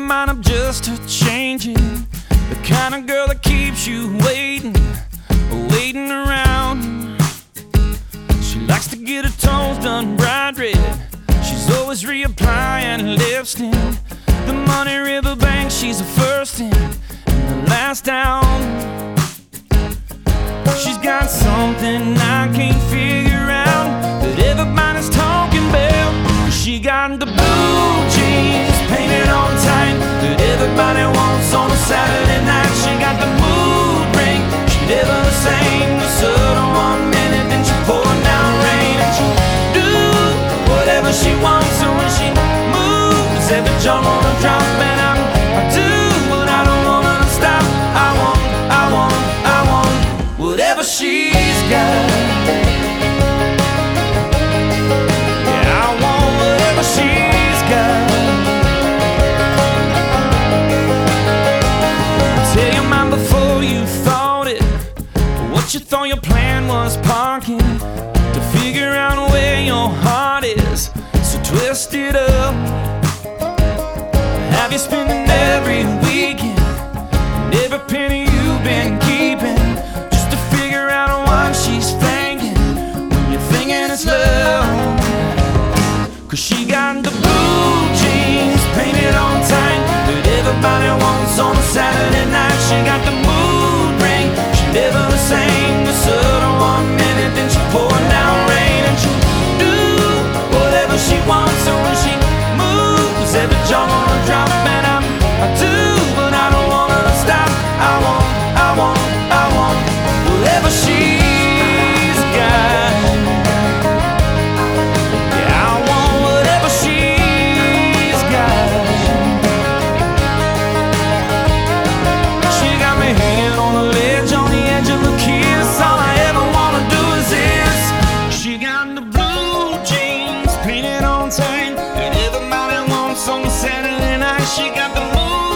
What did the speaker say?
mind up just to change it. The kind of girl that keeps you waiting around. She likes to get her toes done bright red. She's always reapplying lipstick. The Money River Bank, she's the first in and the last down. She's got something I can't figure out that everybody's talking about. She got the blue jeans painted on tight that everybody wants on a Saturday night. She got the mood ring, she never the same. The sun on 1 minute, then she pouring down rain. And she do whatever she wants, and when she moves, every jump on a drop. And I do what I don't wanna stop. I want whatever she's got. Yeah, I want whatever she's got. Tell your mind before you thought it, what you thought your plan was parking, to figure out where your heart is, so twist it up. Have you spending every weekend and every penny you've been keeping, just to figure out what she's thinking when you're thinking it's love? Cause she got the blue jeans painted on tight that everybody wants on a Saturday night. She got the mood ring, she never the same. The sun on 1 minute, then she pouring down rain. And she do whatever she wants, and when she moves, every jump on a drop. And I do, but I don't wanna stop. I want whatever she's got. Yeah, I want whatever she's got. She got me hanging on the ledge, on the edge of a kiss. All I ever wanna do is this. She got the blue jeans painted on tight that everybody wants on Saturday night. She got the mood